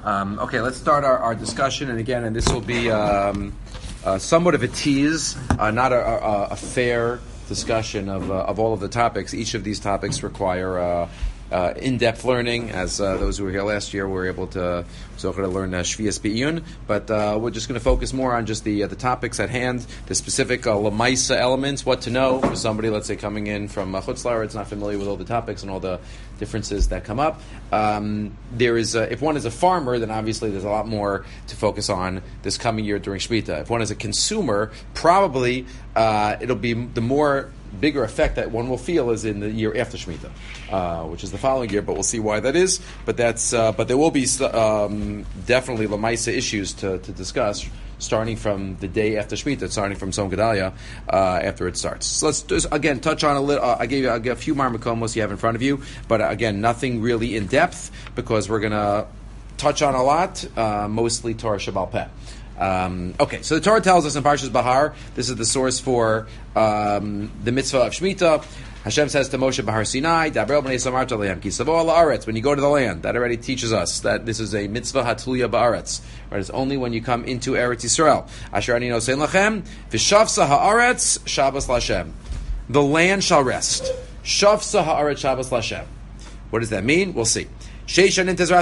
Okay, let's start our discussion, and this will be somewhat of a tease, not a fair discussion of all of the topics. Each of these topics require in-depth learning, as those who were here last year were able to learn Shvias Be'iyun, but we're just going to focus more on just the topics at hand, the specific Lamaisa elements, what to know for somebody, let's say, coming in from Chutz La'aretz, not familiar with all the topics and all the differences that come up. There is, if one is a farmer, then obviously there's a lot more to focus on this coming year during Shemitah. If one is a consumer, probably it'll be the bigger effect that one will feel is in the year after Shemitah, which is the following year, but we'll see why that is. But there will be definitely Lamaisa issues to discuss, starting from the day after Shemitah, starting from Tzom Gedalia after it starts. So let's just, again, touch on a little. I'll give a few Marmakomos you have in front of you, but again, nothing really in depth, because we're going to touch on a lot, mostly Torah Shabbal Peh. Okay, so the Torah tells us in Parshas Bahar, this is the source for the mitzvah of Shemitah. Hashem says to Moshe Bahar Sinai, Daber b'nei samarta lehem ki savo la'aretz. When you go to the land, that already teaches us that this is a mitzvah hatluya ba'aretz. Right? It's only when you come into Eretz Yisrael. Asher ani nosein lachem v'shavsa ha'aretz Shabbos l'Hashem. The land shall rest. Shavsa ha'aretz Shabbos l'Hashem. What does that mean? We'll see. For 6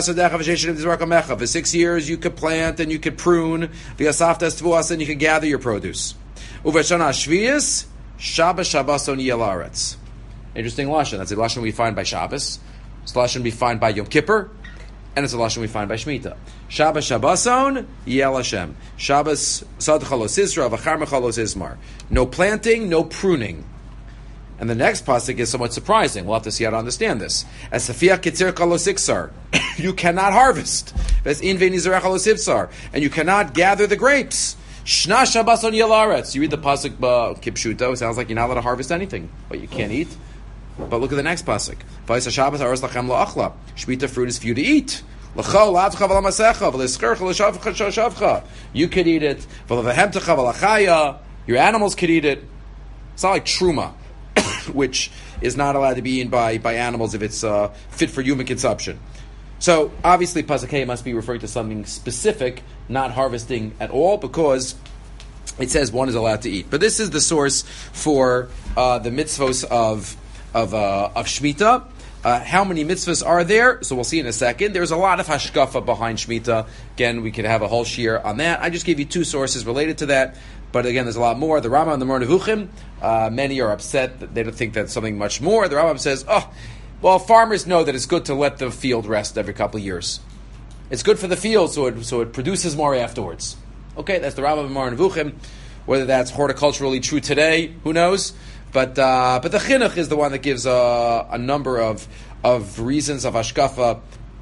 years you could plant and you could prune, and you could gather your produce. Interesting lashon. That's a lashon we find by Shabbos. It's a lashon we find by Yom Kippur, and it's a lashon we find by Shemitah. Shabbos Shabboson Yel Hashem. Shabbos Sadchalos Isra V'charmechalos Ismar. No planting, no pruning. And the next pasuk is somewhat surprising. We'll have to see how to understand this. As Safia Kitzir Chalos Iksar, you cannot harvest. As Inve Nizarech Chalos Ivsar, and you cannot gather the grapes. Shna Shabbos on Yelaretz. You read the pasuk Kipshuto. It sounds like you're not allowed to harvest anything, but you can't eat. But look at the next pasuk. Vayis Shabbos Aros Lachem Loachla. Shemitah fruit is for you to eat. You could eat it. Your animals could eat it. It's not like truma, which is not allowed to be eaten by animals if it's fit for human consumption. So obviously Pasuk Hey must be referring to something specific, not harvesting at all, because it says one is allowed to eat. But this is the source for the mitzvos of Shemitah. How many mitzvahs are there? So we'll see in a second. There's a lot of hashkafa behind Shemitah. Again, we could have a whole shiur on that. I just gave you two sources related to that. But again, there's a lot more. The Rambam and the Moreh Nevuchim, many are upset that they don't think that's something much more. The Rambam says, farmers know that it's good to let the field rest every couple of years. It's good for the field, so it produces more afterwards. Okay, that's the Rambam and Moreh Nevuchim. Whether that's horticulturally true today, who knows? But the chinuch is the one that gives a number of reasons of hashkafa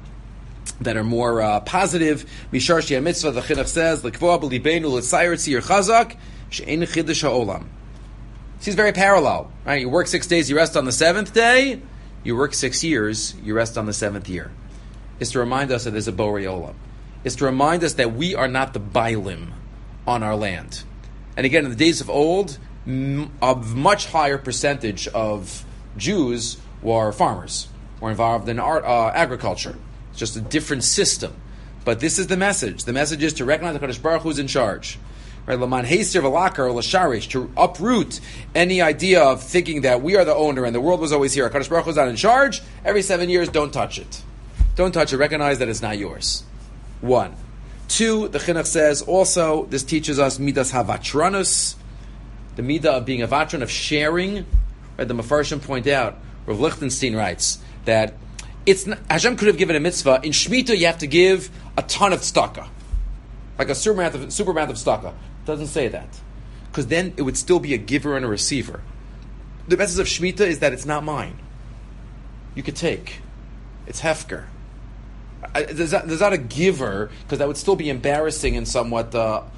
that are more positive. Mishar Shia Mitzvah, the chinuch says, L'kvoa b'libeinu l'tzayir tzir chazak she'ein chidush ha'olam. She's very parallel. Right? You work 6 days, you rest on the 7th day. You work 6 years, you rest on the 7th year. It's to remind us that there's a borei olam. It's to remind us that we are not the bailim on our land. And again, in the days of old, a much higher percentage of Jews were farmers, were involved in agriculture. It's just a different system. But this is the message. The message is to recognize the Kadosh Baruch Hu is in charge. Right? Laman Heisir V'Lakar or L'Sharish, to uproot any idea of thinking that we are the owner and the world was always here. Kadosh Baruch Hu is not in charge. Every 7 years, don't touch it. Don't touch it. Recognize that it's not yours. 1. 2, the chinuch says also, this teaches us midas havatranus, the midah of being a vatran, of sharing. Right? The Mefarshim point out, Rav Lichtenstein writes, that Hashem could have given a mitzvah. In Shemitah, you have to give a ton of tzedakah, like a super amount of tzedakah. It doesn't say that, because then it would still be a giver and a receiver. The message of Shemitah is that it's not mine. You could take. It's hefker. There's not a giver, because that would still be embarrassing and somewhat,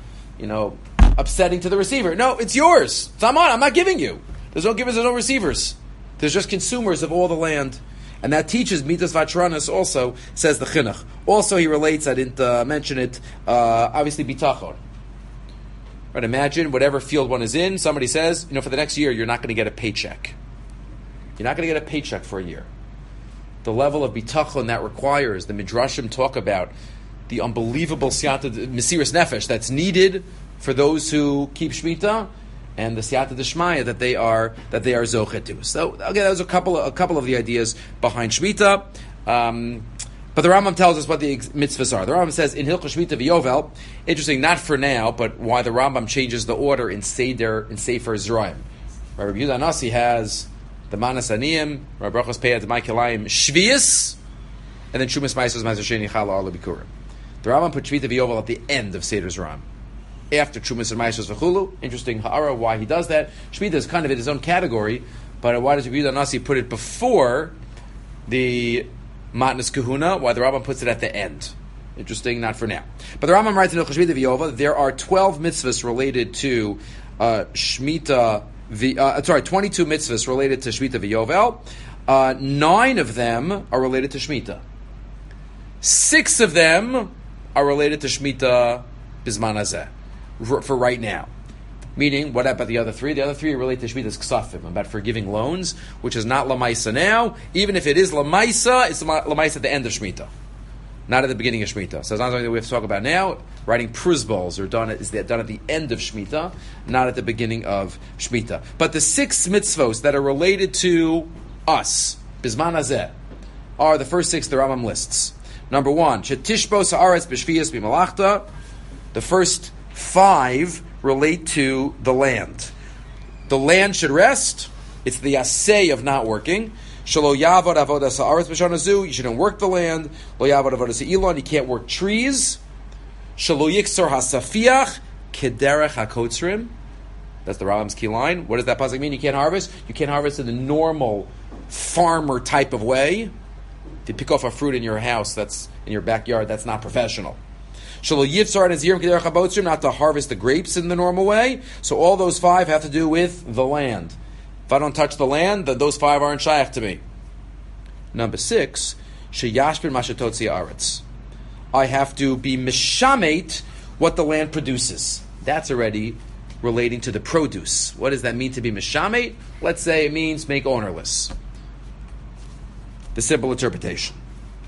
upsetting to the receiver. No, it's yours. It's not mine. I'm not giving you. There's no givers. There's no receivers. There's just consumers of all the land. And that teaches midas vatranas also, says the chinuch. Also, he relates, I didn't mention it, obviously bitachon. Right, imagine whatever field one is in, somebody says, for the next year, you're not going to get a paycheck. You're not going to get a paycheck for a year. The level of bitachon that requires, the midrashim talk about, the unbelievable siyata mesiras nefesh that's needed for those who keep Shemitah, and the siyata d'shmaya that they are zochet to. So again, those are a couple of the ideas behind Shemitah. But the Rambam tells us what the mitzvahs are. The Rambam says in Hilchos Shemitah v'Yovel, interesting, not for now, but why the Rambam changes the order in Sefer Zeraim. Rabbi Yehuda Nasi has the Manas Aniyim, Rabbi Brachos Peyat, the Maikilayim, Shvius, and then Shumas Maisos Maisos Sheni Chala Arla Bikurim. The Rambam put Shemitah v'Yovel at the end of Seder Zeraim, after Chumas and Maisos v'Chulu. Interesting ha'ara why he does that. Shemitah is kind of in his own category, but why does Rabbi Yehuda Nasi put it before the Matnas Kahuna, why the Rambam puts it at the end? Interesting, not for now. But the Rambam writes in Hilchos Shemitah v'Yovel, there are 12 mitzvahs related to Shemitah. 22 mitzvahs related to Shemitah v'Yovel. 9 of them are related to Shemitah. 6 of them are related to Shemitah Bizman Hazeh, for right now. Meaning, what about the other 3? The other 3 are related to Shemitah's Ksafim, about forgiving loans, which is not Lamaisa now. Even if it is Lamaisa, it's Lamaisa at the end of Shemitah, not at the beginning of Shemitah. So it's not something that we have to talk about now. Writing pruzbals are done at the end of Shemitah, not at the beginning of Shemitah. But the 6 mitzvos that are related to us, Bizman Hazeh, are the first 6 the Rambam lists. Number 1, Shetishbos haaretz b'shviyas b'malachta. The first 5 relate to the land. The land should rest. It's the asay of not working. Shelo yavod avodas haaretz b'shana zu. You shouldn't work the land. Lo yavod avodas ha'ilon. You can't work trees. Shelo yiksor hasafiach kederech hakotzrim. That's the Rambam's key line. What does that pasuk mean? You can't harvest. You can't harvest in the normal farmer type of way. If you pick off a fruit in your house, that's in your backyard, that's not professional. Shelo yivtzar nazirim kederech habotzrim, not to harvest the grapes in the normal way. So all those 5 have to do with the land. If I don't touch the land, then those 5 aren't shaykh to me. Number 6, sheyashbin mashatotzi aretz. I have to be mishamet what the land produces. That's already relating to the produce. What does that mean to be mishamet? Let's say it means make ownerless. The simple interpretation.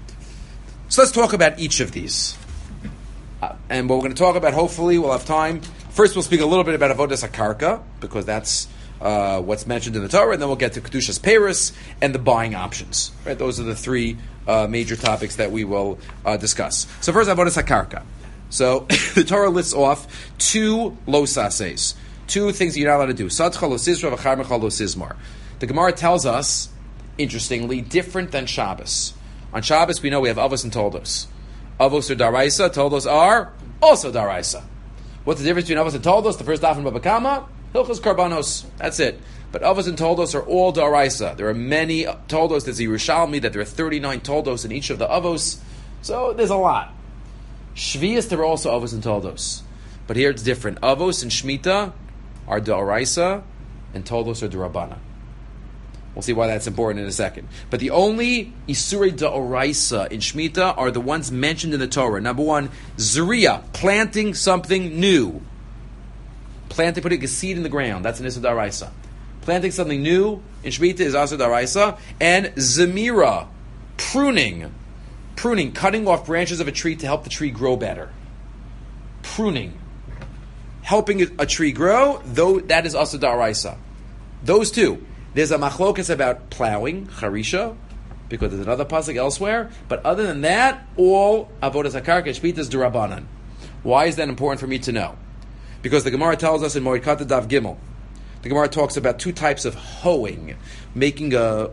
So let's talk about each of these. And what we're going to talk about, hopefully, we'll have time. First, we'll speak a little bit about Avodas HaKarka, because that's what's mentioned in the Torah, and then we'll get to Kedushas Peiros and the buying options. Right? Those are the 3 major topics that we will discuss. So first, Avodas HaKarka. So the Torah lists off 2 losases, 2 things that you're not allowed to do. Sadcha lo sizra v'char mecha lo sizmar. The Gemara tells us, interestingly, different than Shabbos. On Shabbos, we know we have Avos and Toldos. Avos are Daraisa, Toldos are also Daraisa. What's the difference between Avos and Toldos? The first daf in Baba Kama, Hilchos Karbanos. That's it. But Avos and Toldos are all Daraisa. There are many Toldos. There's a Yerushalmi that there are 39 Toldos in each of the Avos. So there's a lot. Shvius, there are also Avos and Toldos. But here it's different. Avos and Shemitah are Daraisa, and Toldos are D'Rabbanan. We'll see why that's important in a second. But the only Isurei Da'oraisa in Shemitah are the ones mentioned in the Torah. Number 1, Zriya, planting something new. Putting a seed in the ground. That's an Isur Da'oraisa. Planting something new in Shemitah is Asur Da'oraisa. And Zemira, pruning, cutting off branches of a tree to help the tree grow better. Pruning. Helping a tree grow, though that is Asur Da'oraisa. Those 2. There's a machlokas about plowing, charisha, because there's another pasuk elsewhere. But other than that, all avodas hakarka shmita is d'Rabbanan. Why is that important for me to know? Because the Gemara tells us in Moed Katan Daf Gimel, the Gemara talks about 2 types of hoeing, making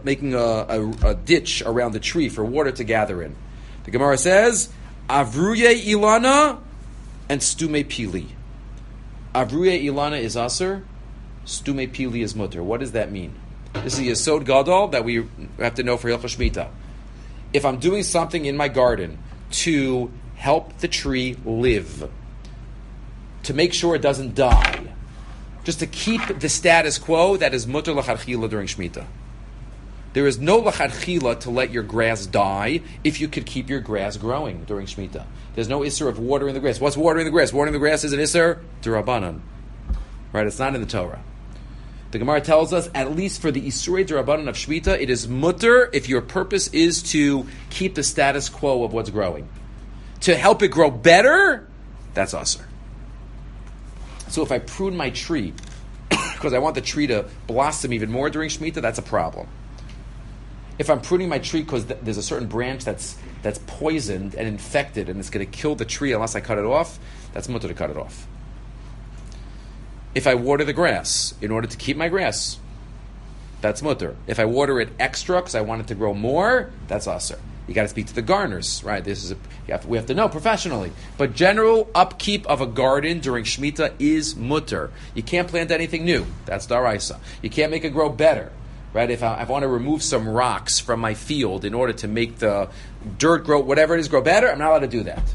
a ditch around the tree for water to gather in. The Gemara says, Avruye ilana and stume pili. Avruye ilana is aser, stume pili is mutter. What does that mean? This is a Yesod Gadol that we have to know for Hilchos Shemitah. If I'm doing something in my garden to help the tree live, to make sure it doesn't die, just to keep the status quo, that is mutter l'chadchila during Shemitah. There is no l'chadchila to let your grass die if you could keep your grass growing during Shemitah. There's no isser of watering the grass. What's watering the grass? Watering the grass is an isser d'Rabbanan. Right? It's not in the Torah. The Gemara tells us, at least for the Isurei D'Rabbanan of Shemitah, it is mutter if your purpose is to keep the status quo of what's growing. to help it grow better, that's aser. So if I prune my tree because I want the tree to blossom even more during Shemitah, that's a problem. If I'm pruning my tree because there's a certain branch that's poisoned and infected and it's going to kill the tree unless I cut it off, that's mutter to cut it off. If I water the grass in order to keep my grass, that's mutter. If I water it extra because I want it to grow more, that's aser. You got to speak to the gardeners, right? We have to know professionally. But general upkeep of a garden during Shemitah is mutter. You can't plant anything new. That's daraisa. You can't make it grow better, right? If I want to remove some rocks from my field in order to make the dirt grow, whatever it is, grow better, I'm not allowed to do that.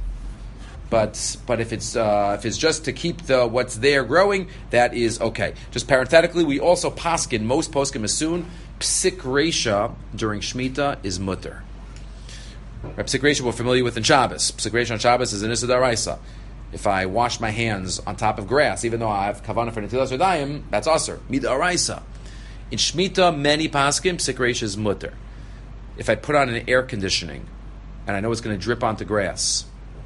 But if it's just to keep what's there growing, that is okay. Just parenthetically, we also paskin, most poskim asun, psik reisha during Shemitah is mutter. Psik reisha we're familiar with in Shabbos. Psik reisha on Shabbos is an issa daraisa. If I wash my hands on top of grass, even though I have kavanah for netilas yadayim, that's aser, midaraisa. In Shemitah, many paskim, psik reisha is mutter. If I put on an air conditioning, and I know it's going to drip onto grass,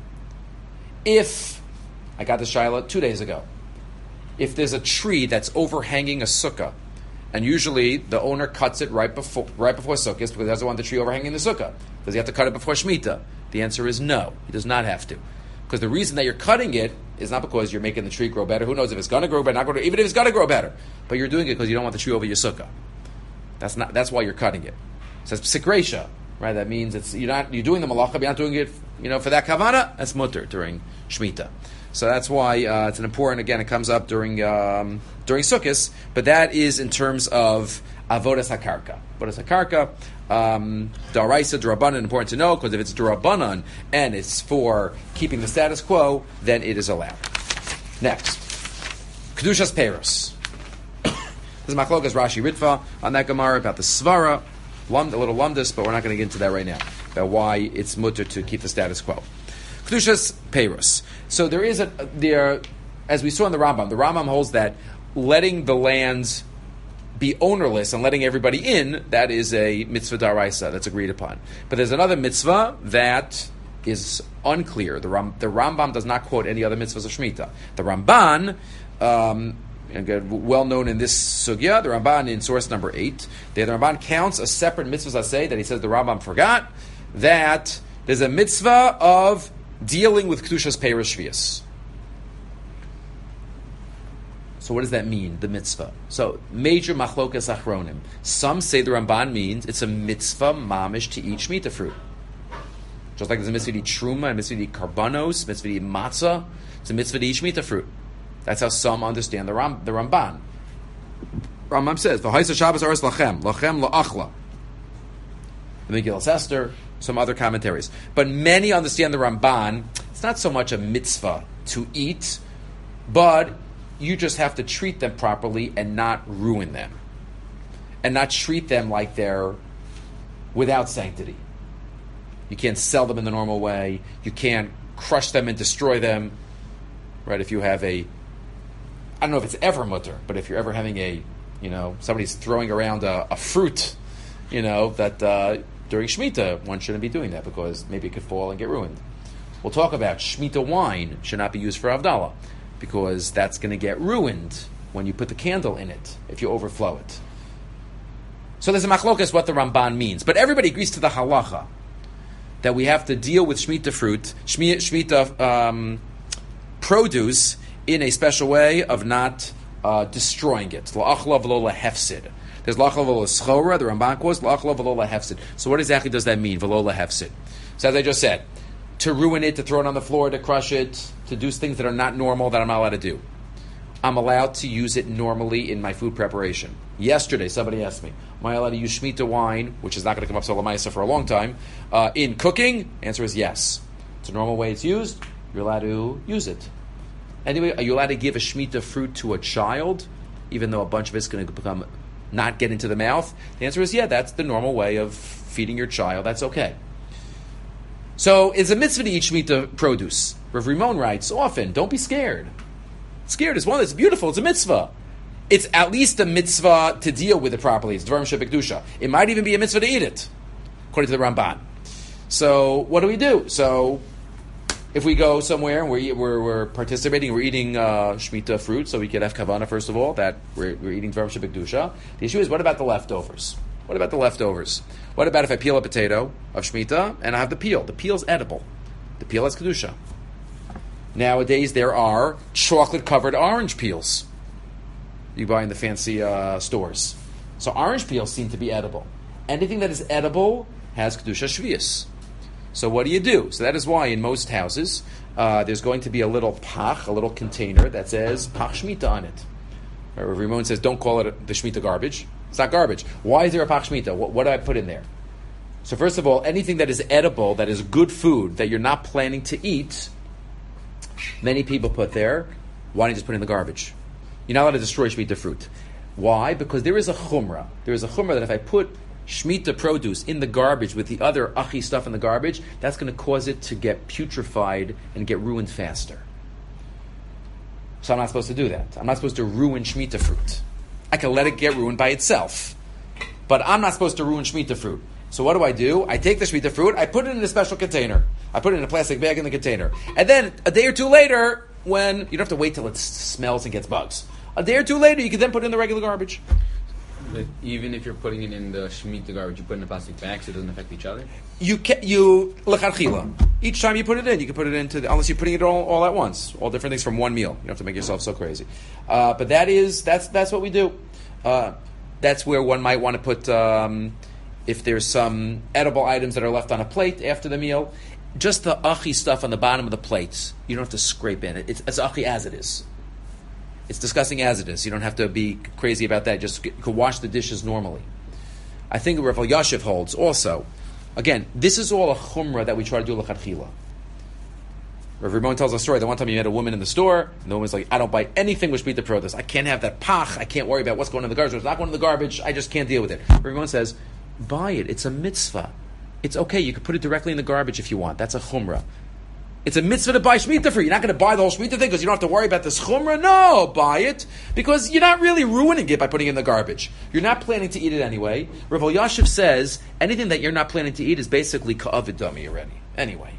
if, I got the shaila 2 days ago, if there's a tree that's overhanging a sukkah, and usually the owner cuts it right before sukkah because he doesn't want the tree overhanging the sukkah, does he have to cut it before Shemitah? The answer is no, he does not have to. Because the reason that you're cutting it is not because you're making the tree grow better. Who knows if it's going to grow better, not going to, even if it's going to grow better. But you're doing it because you don't want the tree over your sukkah. That's why you're cutting it. It says psik reisha, right? That means you're doing the malacha, but you're not doing it, for that kavanah. That's mutter during Shemitah. So that's why it's an important. Again, it comes up during Sukkos, but that is in terms of avodas hakarka. Avodas hakarka, daraisa, drabanan. Important to know because if it's drabanan and it's for keeping the status quo, then it is allowed. Next, kedushas peiros. This is machlokas Rashi Ritva on that Gemara about the svara, a little lumdus, but we're not going to get into that right now. About why it's mutter to keep the status quo. Kedushas peiros. So there is as we saw in the Rambam holds that letting the lands be ownerless and letting everybody in, that is a mitzvah daraisa that's agreed upon. But there's another mitzvah that is unclear. The Rambam does not quote any other mitzvahs of Shemitah. The Ramban, well known in this sugya, the Ramban in source number 8, the Ramban counts a separate mitzvah aseh that he says the Rambam forgot, that there's a mitzvah of dealing with kedushas peiros shvius. So what does that mean, the mitzvah? So, major machlokas achronim. Some say the Ramban means it's a mitzvah mamish to eat Shemitah fruit. Just like there's a mitzvah to eat truma, a mitzvah to eat karbanos, a mitzvah to eat matzah, it's a mitzvah to eat Shemitah fruit. That's how some understand the Ramban. Rambam says, "V'haisa Shabbos aras lachem la'achla." The Megillas Esther, some other commentaries. But many understand the Ramban, it's not so much a mitzvah to eat, but you just have to treat them properly and not ruin them. And not treat them like they're without sanctity. You can't sell them in the normal way. You can't crush them and destroy them. Right? If you have I don't know if it's ever mutter, but if you're ever having somebody's throwing around a fruit, that during Shemitah, one shouldn't be doing that because maybe it could fall and get ruined. We'll talk about Shemitah wine should not be used for Havdalah, because that's going to get ruined when you put the candle in it, if you overflow it. So there's a machlokas what the Ramban means. But everybody agrees to the halacha, that we have to deal with Shemitah fruit, Shemitah produce, in a special way of not destroying it. La'achla v'lo lehefsid. There's la'achla v'lo schora, the Ramban quotes, la'achla v'lo lehefsid. So what exactly does that mean, v'lo lehefsid? So as I just said, to ruin it, to throw it on the floor, to crush it, to do things that are not normal that I'm not allowed to do. I'm allowed to use it normally in my food preparation. Yesterday, somebody asked me, am I allowed to use Shemitah wine, which is not going to come up Solamaisa for a long time, in cooking? Answer is yes. It's a normal way it's used. You're allowed to use it. Anyway, are you allowed to give a Shemitah fruit to a child, even though a bunch of it's going to not get into the mouth? The answer is yeah, that's the normal way of feeding your child. That's okay. So it's a mitzvah to eat Shemitah produce. Rav Rimon writes often, don't be scared. Scared is one that's beautiful. It's a mitzvah. It's at least a mitzvah to deal with it properly. It's Dvarim Shebekdusha. It might even be a mitzvah to eat it, according to the Ramban. So what do we do? So If we go somewhere and we're participating, we're eating Shemitah fruit, so we could have Kavanah, first of all, that we're eating Dvarim Shebekdusha. The issue is, what about the leftovers? What about the leftovers? What about if I peel a potato of Shemitah and I have the peel? The peel's edible. The peel has Kedusha. Nowadays, there are chocolate-covered orange peels you buy in the fancy stores. So orange peels seem to be edible. Anything that is edible has Kedusha Shvius. So what do you do? So that is why in most houses, there's going to be a little pach, a little container that says pach Shemitah on it. Rav Rimon says, don't call it the Shemitah garbage. It's not garbage. Why is there a pach Shemitah? What do I put in there? So first of all, anything that is edible, that is good food, that you're not planning to eat, many people put there, why don't you just put it in the garbage? You're not allowed to destroy Shemitah fruit. Why? Because there is a chumrah. There is a chumrah that if I put Shemitah produce in the garbage with the other achi stuff in the garbage, that's going to cause it to get putrefied and get ruined faster. So I'm not supposed to do that. I'm not supposed to ruin Shemitah fruit. I can let it get ruined by itself. But I'm not supposed to ruin Shemitah fruit. So what do? I take the Shemitah fruit, I put it in a special container. I put it in a plastic bag in the container. And then a day or two later, when you don't have to wait till it smells and gets bugs. A day or two later, you can then put it in the regular garbage. But even if you're putting it in the Shemitah garbage, you put it in a plastic bag so it doesn't affect each other? You l'chadchila. Each time you put it in, you can put it into unless you're putting it all at once, all different things from one meal. You don't have to make yourself so crazy. But that's what we do. That's where one might want to put if there's some edible items that are left on a plate after the meal. Just the achi stuff on the bottom of the plates. You don't have to scrape in it. It's achi as it is. It's disgusting as it is. You don't have to be crazy about that. You could wash the dishes normally. I think Rav Yashiv holds also. Again, this is all a chumrah that we try to do l'chadchila. Rav Rimon tells a story that one time he met a woman in the store, and the woman's like, I don't buy anything with Shemitah produce. I can't have that pach. I can't worry about what's going in the garbage. It's not going in the garbage. I just can't deal with it. Rav Rimon says, buy it. It's a mitzvah. It's okay. You can put it directly in the garbage if you want. That's a chumrah. It's a mitzvah to buy Shemitah for you. You're not going to buy the whole Shemitah thing because you don't have to worry about this chumrah. No, buy it because you're not really ruining it by putting it in the garbage. You're not planning to eat it anyway. Rav Yashiv says anything that you're not planning to eat is basically ka'avid dummy already. Anyway,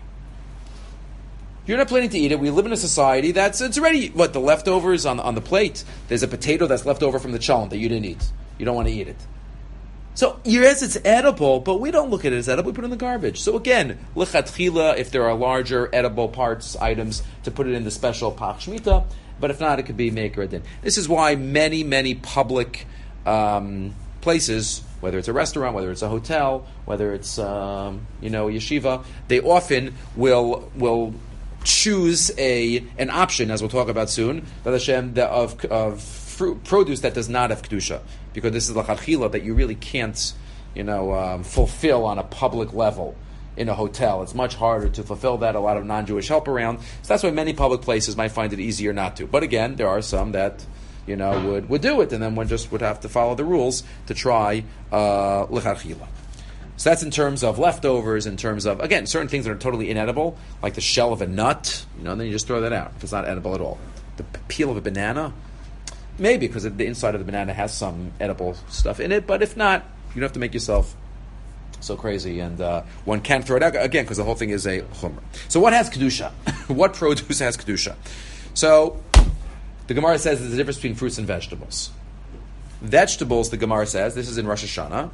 you're not planning to eat it. We live in a society it's already the leftovers on the plate. There's a potato that's left over from the chalent that you didn't eat. You don't want to eat it. So, yes, it's edible, but we don't look at it as edible. We put it in the garbage. So again, l'chadchila, if there are larger edible parts, items, to put it in the special pach Shemitah. But if not, it could be maker adin. This is why many, many public places, whether it's a restaurant, whether it's a hotel, whether it's a yeshiva, they often will choose an option, as we'll talk about soon, of fruit, produce that does not have kedusha, because this is l'chadchila that you really can't, fulfill on a public level in a hotel. It's much harder to fulfill that. A lot of non-Jewish help around, so that's why many public places might find it easier not to. But again, there are some that would do it, and then one just would have to follow the rules to try l'chadchila. So that's in terms of leftovers, in terms of, again, certain things that are totally inedible, like the shell of a nut, then you just throw that out if it's not edible at all. The peel of a banana, maybe because the inside of the banana has some edible stuff in it, but if not, you don't have to make yourself so crazy, and one can throw it out, again, because the whole thing is a chumrah. So what has kedusha? What produce has kedusha? So the Gemara says there's a difference between fruits and vegetables. Vegetables, the Gemara says, this is in Rosh Hashanah,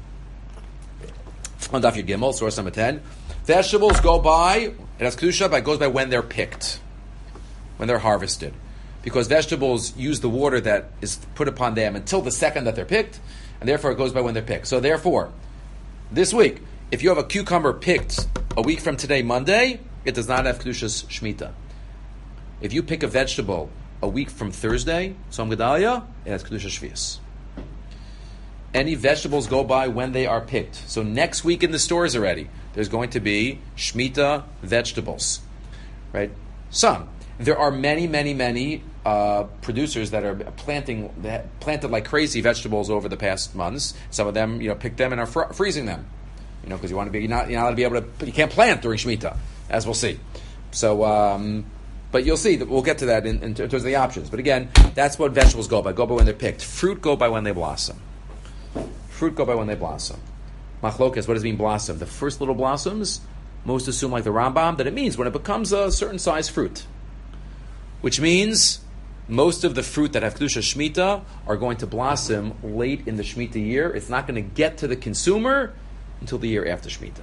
on Daf Yud Gimel, source number 10. Vegetables go by, it has kedusha, but it goes by when they're picked, when they're harvested. Because vegetables use the water that is put upon them until the second that they're picked, and therefore it goes by when they're picked. So therefore, this week, if you have a cucumber picked a week from today, Monday, it does not have Kedushas Shemitah. If you pick a vegetable a week from Thursday, Tzom Gedalia, it has Kedushas Shvius. Any vegetables go by when they are picked. So next week in the stores already, there's going to be Shemitah vegetables. Right? Some. There are many, many, many producers that are planted like crazy vegetables over the past months. Some of them, pick them and are freezing them, because you're not allowed to be able to. You can't plant during Shemitah, as we'll see. So, but you'll see that we'll get to that in terms of the options. But again, that's what vegetables go by. Go by when they're picked. Fruit go by when they blossom. Fruit go by when they blossom. Machlokas, what does it mean blossom? The first little blossoms, Most assume, like the Rambam, that it means when it becomes a certain size fruit. Which means most of the fruit that have Kedusha Shemitah are going to blossom late in the Shemitah year. It's not going to get to the consumer until the year after Shemitah.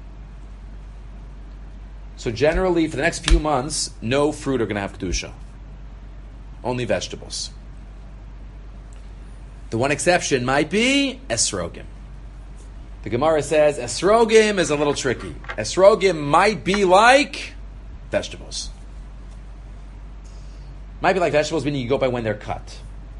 So generally, for the next few months, no fruit are going to have Kedusha. Only vegetables. The one exception might be esrogim. The Gemara says esrogim is a little tricky. Esrogim might be like vegetables. Might be like vegetables, meaning you go by when they're cut.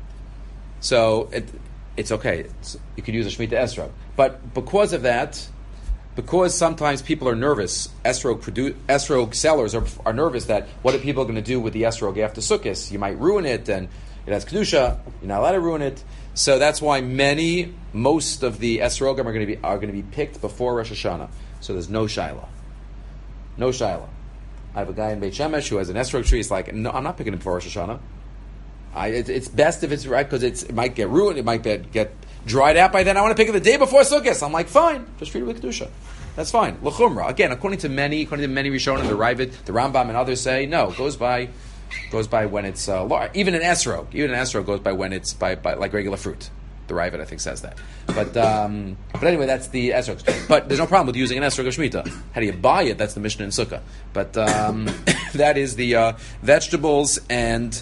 So it's okay. You could use a Shemitah esrog. But because of that, because sometimes people are nervous, esrog sellers are nervous that what are people going to do with the esrog after Sukkot? You might ruin it, and it has Kedusha. You're not allowed to ruin it. So that's why most of the esrogim are going to be picked before Rosh Hashanah. So there's no shaila. No shaila. I have a guy in Beit Shemesh who has an esrog tree. He's like, no, I'm not picking it before Rosh Hashanah. It's best if it's right because it might get ruined. It might get dried out by then. I want to pick it the day before Sukkot. I'm like, fine, just treat it with Kedusha. That's fine. L'chumra. Again, according to many Rishonim, the Ravid, the Rambam, and others say no. Goes by when it's even an esrog. Even an esrog goes by when it's by like regular fruit. The Ravid, I think, says that. But anyway, that's the esrog. But there's no problem with using an esrog of Shemitah. How do you buy it? That's the Mishnah in Sukkah. But that is the vegetables and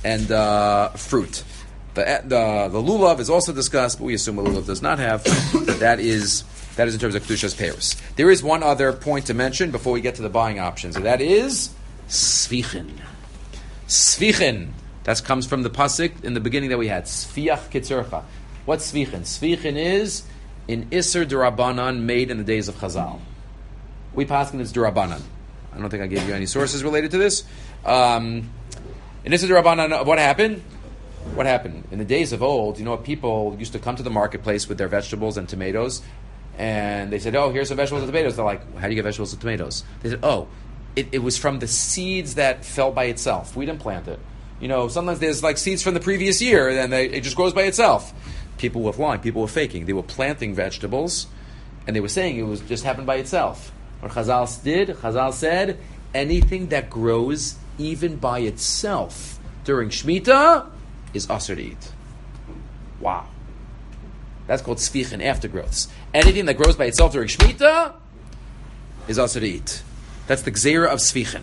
fruit. The lulav is also discussed, but we assume a lulav does not have. That is in terms of Kedusha's peiros. There is one other point to mention before we get to the buying options, and that is svichin. Svichin. That comes from the pasuk in the beginning that we had. Sfiach kitzurcha. What's svichin? Svichin is an iser d'Rabbanan made in the days of Chazal. We paskin it's d'Rabbanan. I don't think I gave you any sources related to this. In iser d'Rabbanan, what happened? What happened? In the days of old, people used to come to the marketplace with their vegetables and tomatoes, and they said, oh, here's some vegetables and tomatoes. They're like, how do you get vegetables and tomatoes? They said, oh, it was from the seeds that fell by itself. We didn't plant it. Sometimes there's like seeds from the previous year, and it just grows by itself. People were lying. People were faking. They were planting vegetables, and they were saying it was just happened by itself. What Chazal said, anything that grows even by itself during Shemitah is asur to eat. Wow. That's called sfichin, aftergrowths. Anything that grows by itself during Shemitah is asur to eat. That's the gzeira of sfichin.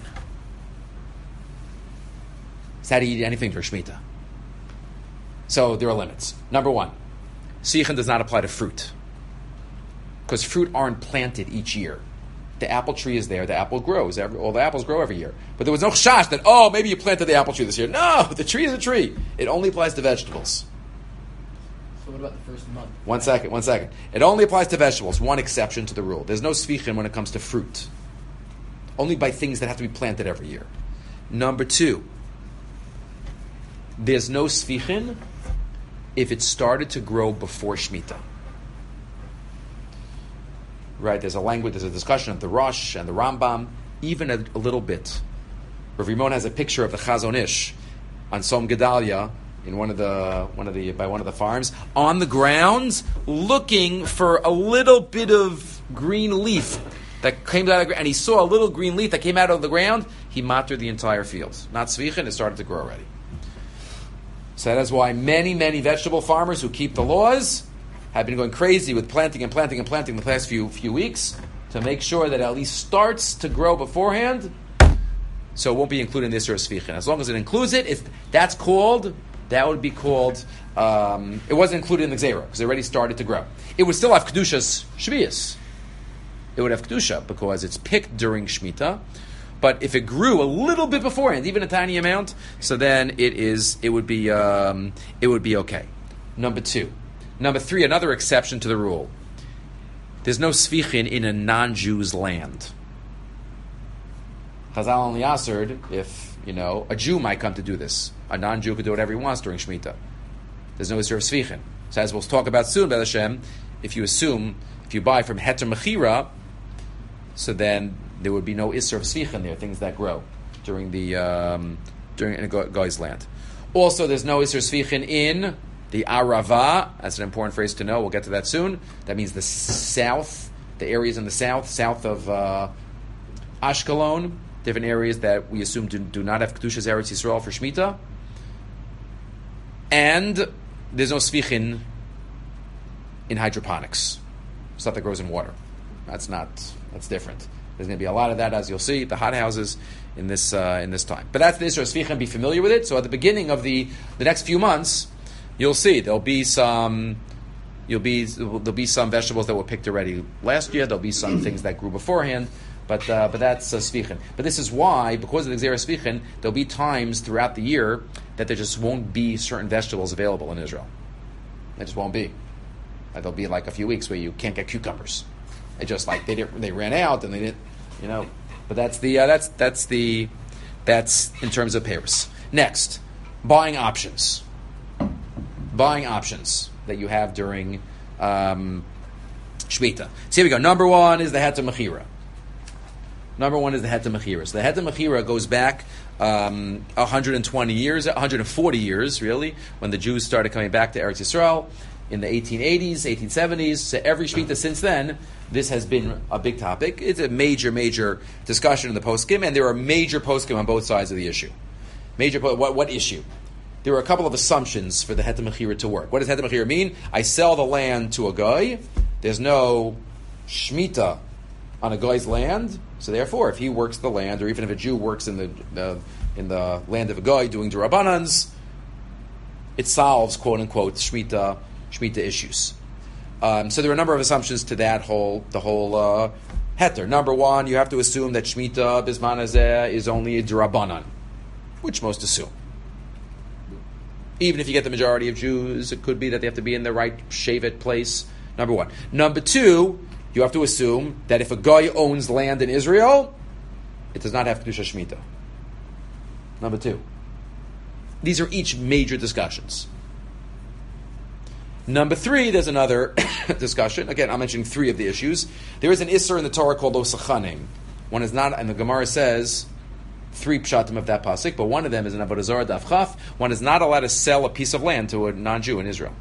It's how to eat anything during Shemitah. So there are limits. Number one, sfichin does not apply to fruit. Because fruit aren't planted each year. The apple tree is there, the apple grows. All the apples grow every year. But there was no chash that, maybe you planted the apple tree this year. No, the tree is a tree. It only applies to vegetables. So what about the first month? One second. It only applies to vegetables. One exception to the rule. There's no sfichin when it comes to fruit. Only by things that have to be planted every year. Number two, there's no sfichin if it started to grow before Shemitah. Right, there's a discussion of the Rosh and the Rambam, even a little bit. Rav Rimon has a picture of the Chazon Ish on Som Gedalia in by one of the farms on the ground, looking for a little bit of green leaf that came out of the ground, and he saw a little green leaf that came out of the ground. He mattered the entire field. Not svichin, it started to grow already. So that is why many vegetable farmers who keep the laws have been going crazy with planting the past few weeks to make sure that it at least starts to grow beforehand, so it won't be included in this year's sfichin. As long as it includes it, that would be called. It wasn't included in the gzeira because it already started to grow. It would still have kedushas shvius. It would have kedusha because it's picked during Shemitah. But if it grew a little bit beforehand, even a tiny amount, so then it would be okay. Number three, another exception to the rule. There's no sfichin in a non-Jew's land. Chazal only assered if, a Jew might come to do this. A non-Jew could do whatever he wants during Shemitah. There's no issur of sfichin. So as we'll talk about soon, B'ez Hashem, if you buy from Heter Mechira, so then there would be no issur of sfichin there, things that grow during a guy's land. Also, there's no issur sfichin in the Arava. That's an important phrase to know. We'll get to that soon. That means the south, the areas in the south of Ashkelon, different areas that we assume do not have Kedushas Eretz Yisrael for Shemitah. And there's no Sfichin in hydroponics. Stuff that grows in water. That's different. There's going to be a lot of that, as you'll see, the hot houses in this time. But that's the Isra Sfichin. Be familiar with it. So at the beginning of the next few months, you'll see there'll be some vegetables that were picked already last year. There'll be some things that grew beforehand. But that's Sfichin. But this is why, because of the Gzera Sfichin, there'll be times throughout the year that there just won't be certain vegetables available in Israel. There just won't be. There'll be like a few weeks where you can't get cucumbers. It just like they ran out and they didn't, But that's in terms of Paris. Next, buying options. Buying options that you have during Shemitah. So here we go. Number one is the Heter Mechira. So the Heter Mechira goes back 120 years, 140 years, really, when the Jews started coming back to Eretz Yisrael in the 1880s, 1870s. So every Shemitah since then, this has been a big topic. It's a major discussion in the poskim, and there are major poskim on both sides of the issue. What issue? There are a couple of assumptions for the Heter Mechira to work. What does Heter Mechira mean? I sell the land to a guy. There's no Shemitah on a guy's land, so therefore, if he works the land, or even if a Jew works in the land of a guy doing Durabanans, it solves quote unquote Shemitah issues. So there are a number of assumptions to the whole heter. Number one, you have to assume that Shemitah Bisman Hazeh is only a Durabanan, which most assume. Even if you get the majority of Jews, it could be that they have to be in the right Shevet place. Number one. Number two, you have to assume that if a guy owns land in Israel, it does not have Kedusha Shemitah. Number two. These are each major discussions. Number three, there's another discussion. Again, I'm mentioning three of the issues. There is an Isser in the Torah called Osachanim. One is not, and the Gemara says, three pshatim of that pasuk, but one of them is in Avodah Zarah Daf Chaf. One is not allowed to sell a piece of land to a non-Jew in Israel.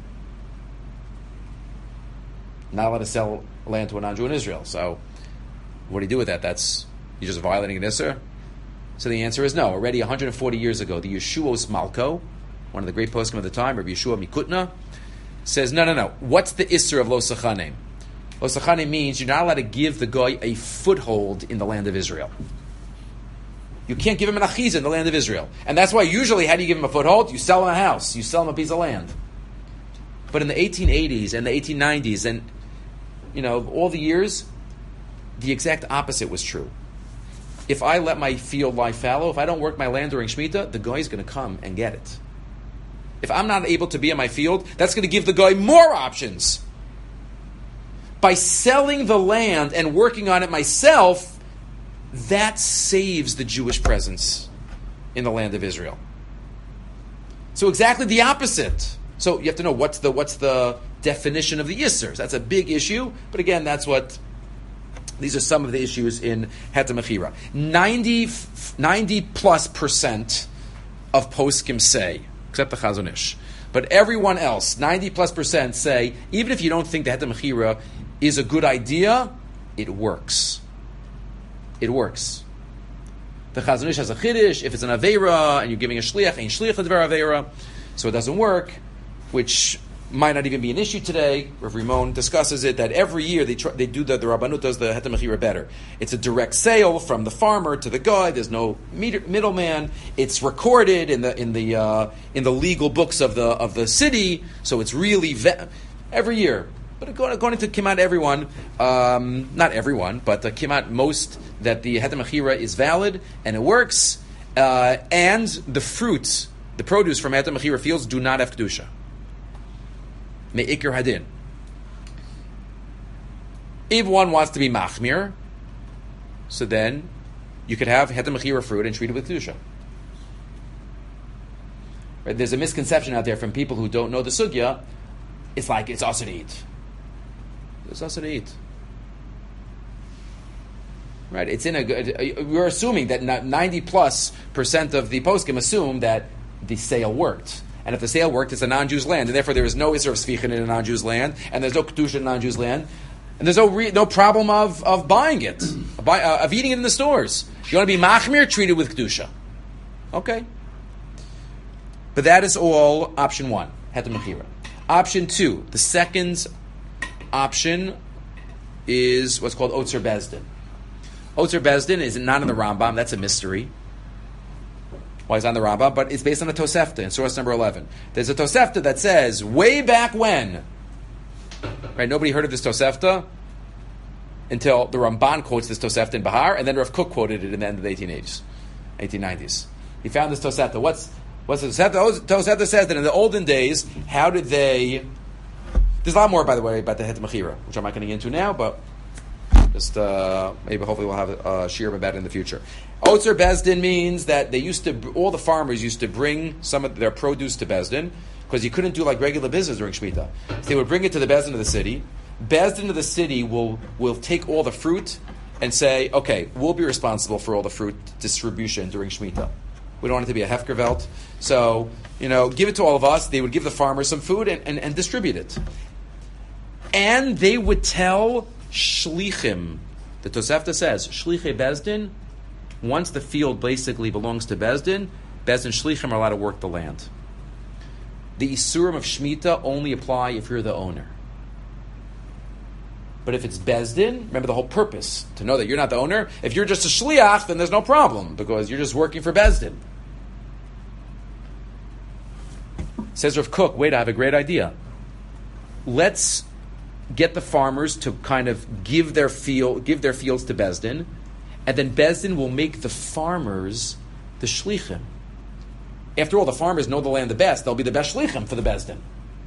Not allowed to sell land to a non-Jew in Israel. So, what do you do with that? You're just violating an Isser? So the answer is no. Already 140 years ago, the Yeshuos Malko, one of the great poskim of the time, Rabbi Yeshua Mikutna, says, no. What's the Isser of Lo Sachanim? Lo Sachanim means you're not allowed to give the guy a foothold in the land of Israel. You can't give him an achiza in the land of Israel. And that's why usually, how do you give him a foothold? You sell him a house. You sell him a piece of land. But in the 1880s and the 1890s and, all the years, the exact opposite was true. If I let my field lie fallow, if I don't work my land during Shemitah, the guy's going to come and get it. If I'm not able to be in my field, that's going to give the guy more options. By selling the land and working on it myself, that saves the Jewish presence in the land of Israel. So exactly the opposite. So you have to know what's the definition of the Yissers. That's a big issue, but again, these are some of the issues in Heter Mechira. 90+% of poskim say, except the Chazon Ish, but everyone else, 90+% say, even if you don't think the Heter Mechira is a good idea, it works. It works. The Chazon Ish has a chiddush. If it's an aveira and you're giving a shliach, ain't shliach l'dvar aveira, so it doesn't work, which might not even be an issue today. Rav Rimon discusses it, that every year they do the Rabbanut does the Heter Mechira better. It's a direct sale from the farmer to the guy. There's no middleman. It's recorded in the legal books of the city, so it's really every year. But according to Kimat everyone, not everyone, but Kimat most, that the Heter Mechira is valid and it works, and the fruits, the produce from Heter Mechira fields do not have Kedusha. Me'ikr hadin. If one wants to be machmir, so then you could have Heter Mechira fruit and treat it with Kedusha. Right? There's a misconception out there from people who don't know the sugya. It's like it's also to eat. It's also to eat. Right? It's in we're assuming that 90+% of the poskim assume that the sale worked. And if the sale worked, it's a non-Jew's land, and therefore there is no Isser of Sfichin in a non-Jew's land, and there's no Kedusha in a non-Jew's land, and there's no problem of buying it. of eating it in the stores. You want to be machmir, treat it with kedusha. Okay. But that is all option one, heter mechira. Option two, the second option is what's called Otzer Bezdin. Otzer Bezdin is not in the Rambam, that's a mystery. Why is it on the Rambam? But it's based on a Tosefta in source number 11. There's a Tosefta that says, way back when, right? Nobody heard of this Tosefta until the Ramban quotes this Tosefta in Bahar, and then Rav Kook quoted it in the end of the 1890s. He found this Tosefta. What's the Tosefta? Tosefta says that in the olden days, how did they... There's a lot more, by the way, about the Het Mechira, which I'm not getting into now, but just maybe hopefully we'll have a shir about it in the future. Otzer Bezdin means that all the farmers used to bring some of their produce to Bezdin, because you couldn't do like regular business during Shemitah. So they would bring it to the Bezdin of the city. Bezdin of the city will take all the fruit and say, okay, we'll be responsible for all the fruit distribution during Shemitah. We don't want it to be a hefkervelt. So, give it to all of us. They would give the farmers some food and distribute it. And they would tell shlichim, the Tosefta says, shlichei Bezdin, once the field basically belongs to Bezdin shlichim are allowed to work the land. The Isurim of Shemitah only apply if you're the owner. But if it's Bezdin, remember the whole purpose, to know that you're not the owner. If you're just a shliach, then there's no problem, because you're just working for Bezdin. Says Rav Kook, wait, I have a great idea. Let's get the farmers to kind of give their fields to Bezdin, and then Bezdin will make the farmers the shlichim. After all, the farmers know the land the best. They'll be the best shlichim for the Bezdin.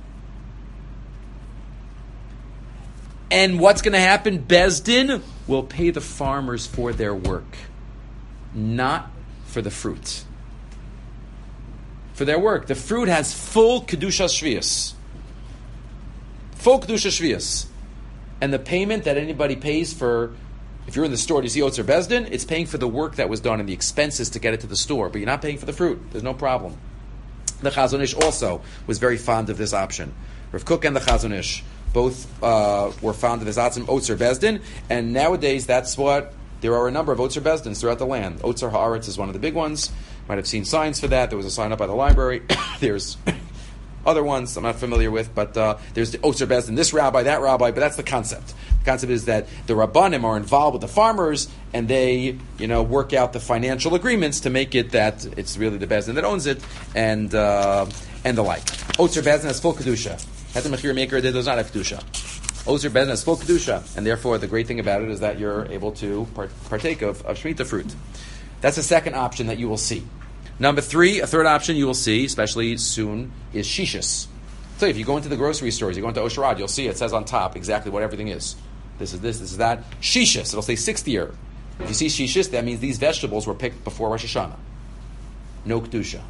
And what's going to happen? Bezdin will pay the farmers for their work, not for the fruit. For their work. The fruit has full Kedushas Shvius. Full Kedusha Shvius. And the payment that anybody pays for, if you're in the store, do you see Otzer Bezdin? It's paying for the work that was done and the expenses to get it to the store, but you're not paying for the fruit. There's no problem. The Chazon Ish also was very fond of this option. Rav Kook and the Chazon Ish both were fond of this Otzer Bezdin, and nowadays there are a number of Otzer Bezdins throughout the land. Otzer Haaretz is one of the big ones. Might have seen signs for that. There was a sign up by the library. There's other ones I'm not familiar with, but there's the Otzer Bezdin, this rabbi, that rabbi, but that's the concept. The concept is that the Rabbanim are involved with the farmers, and they, work out the financial agreements to make it that it's really the Bezdin that owns it, and the like. Otzer Bezdin has full Kedusha. Heter Mechira Maker does not have Kedusha. Otzer Bezdin has full Kedusha, and therefore the great thing about it is that you're able to partake of Shemitah fruit. That's the second option that you will see. Number three, a third option you will see, especially soon, is shishis. So if you go into the grocery stores, you go into Osherad, you'll see it says on top exactly what everything is. This is this is that. Shishis, it'll say 6th year. If you see shishis, that means these vegetables were picked before Rosh Hashanah. No kedusha.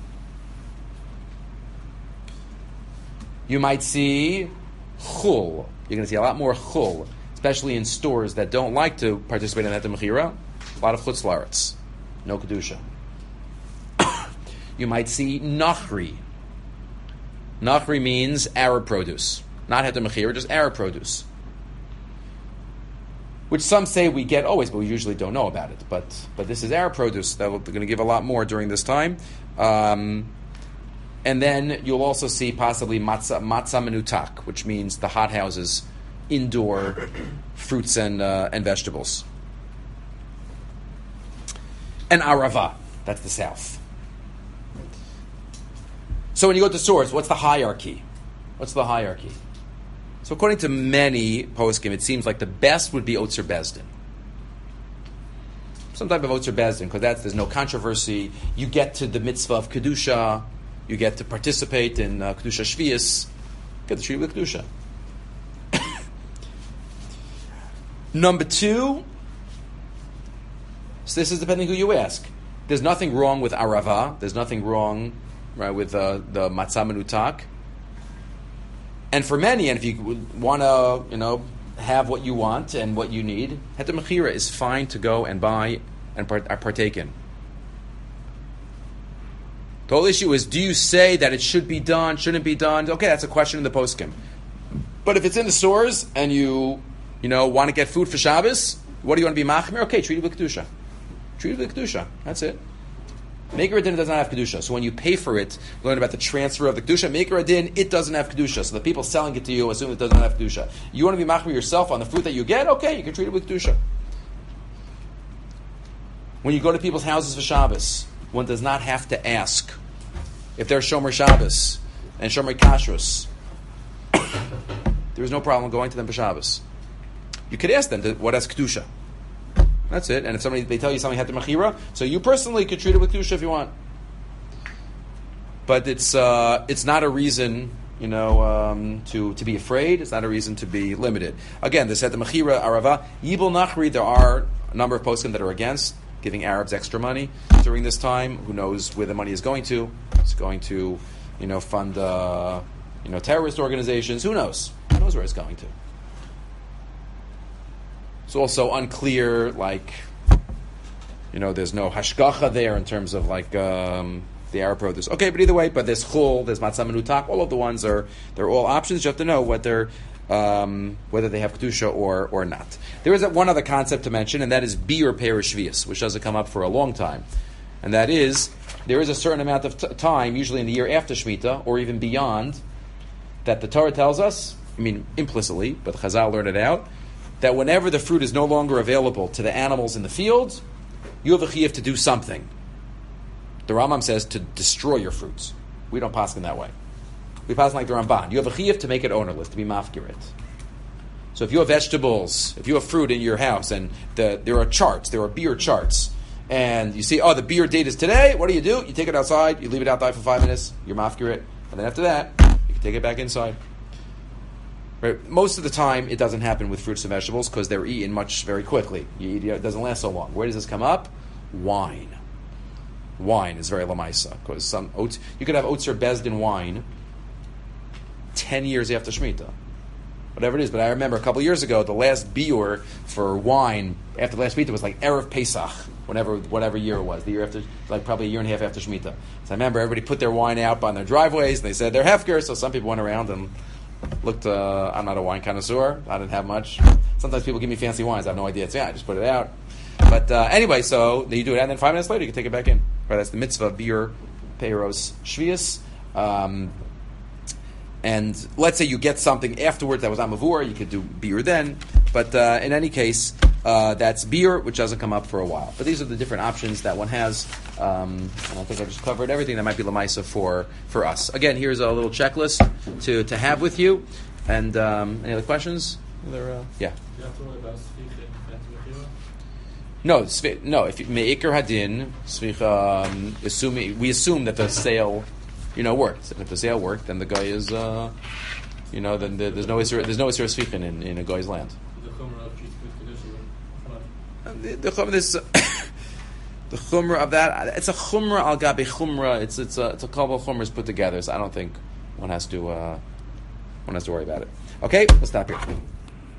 You might see chul. You're going to see a lot more chul, especially in stores that don't like to participate in Heter Mechira. A lot of chutz la'aretz. No kedusha. You might see nachri. Nachri means Arab produce. Not Heter Mechira, just Arab produce. Which some say we get always, but we usually don't know about it. But this is Arab produce that we're going to give a lot more during this time. And then you'll also see possibly matzah menutak, which means the hothouses, indoor fruits and vegetables. And arava, that's the south. So when you go to stores, what's the hierarchy? So according to many poskim, it seems like the best would be Otzer Bezdin. Some type of Otzer Bezdin, because there's no controversy. You get to the mitzvah of Kedusha. You get to participate in Kedusha Shvius. Get to treat with Kedusha. Number two, so this is depending who you ask. There's nothing wrong with Arava. There's nothing wrong with the Matzah Menutak. And for many, and if you want to, have what you want and what you need, Heter Mechira is fine to go and buy and partake in. The whole issue is, do you say that it should be done, shouldn't be done? Okay, that's a question in the poskim. But if it's in the stores and you want to get food for Shabbos, What do you want to be machmir? Okay, treat it with kedusha. Treat it with kedusha. That's it. Maker Adin does not have kedusha. So when you pay for it, learn about the transfer of the kedusha. Maker Adin, it doesn't have kedusha. So the people selling it to you assume it does not have kedusha. You want to be machmir yourself on the fruit that you get? Okay, you can treat it with kedusha. When you go to people's houses for Shabbos, one does not have to ask if they're Shomer Shabbos and Shomer Kashrus. There is no problem going to them for Shabbos. You could ask them, what has kedusha? That's it. And if they tell you something had the mechira, so you personally could treat it with kedusha if you want. But it's not a reason, to be afraid. It's not a reason to be limited. Again, this had the mechira arava yibul nachri. There are a number of poskim that are against giving Arabs extra money during this time. Who knows where the money is going to? It's going to, fund, terrorist organizations. Who knows? Who knows where it's going to? It's also unclear, there's no hashgacha there in terms of the Arab produce. Okay, but either way, but there's chul, there's matzah menutak, all of the ones they're all options. You have to know whether they have kedusha or not. There is one other concept to mention, and that is biur perish shvius, which doesn't come up for a long time. And that is, there is a certain amount of time, usually in the year after Shemitah, or even beyond, that the Torah tells us, implicitly, but Chazal learned it out, that whenever the fruit is no longer available to the animals in the fields, you have a chiyuv to do something. The Rambam says to destroy your fruits. We don't pass in that way. We pass like the Ramban. You have a chiyuv to make it ownerless, to be mafkirit. So if you have vegetables, if you have fruit in your house, and there are biur charts, and you see, the biur date is today, what do? You take it outside, you leave it outside for 5 minutes, you're mafkirit, and then after that, you can take it back inside. Right. Most of the time, it doesn't happen with fruits and vegetables because they're eaten very quickly. It doesn't last so long. Where does this come up? Wine. Wine is very lamaisa because some oats. You could have Otzer Bezdin wine 10 years after Shemitah, whatever it is. But I remember a couple of years ago, the last biur for wine after the last Shemitah was like Erev Pesach, whatever year it was. The year after, probably a year and a half after Shemitah. So I remember everybody put their wine out on their driveways, and they said they're hefker. So some people went around and looked, I'm not a wine connoisseur. I didn't have much. Sometimes people give me fancy wines. I have no idea. I just put it out. But anyway, so you do it, and then 5 minutes later, you can take it back in. Right, that's the mitzvah, biur peiros shvius. And let's say you get something afterwards that was amavur, you could do biur then. But in any case, that's biur, which doesn't come up for a while. But these are the different options that one has. And I think I just covered everything that might be lamaisa for us. Again, here's a little checklist to have with you. And any other questions? Yeah. Do you have to worry about sficha and mechira? No. If me'ikar hadin, we assume that the sale, worked. And if the sale worked, then the guy is, then there's no isra sfichin in a guy's land. The chumrah of treats with kedusha. The chumrah of that, it's a chumrah al gabi chumrah. It's a couple of chumras put together. So I don't think one has to worry about it. Okay, we'll stop here.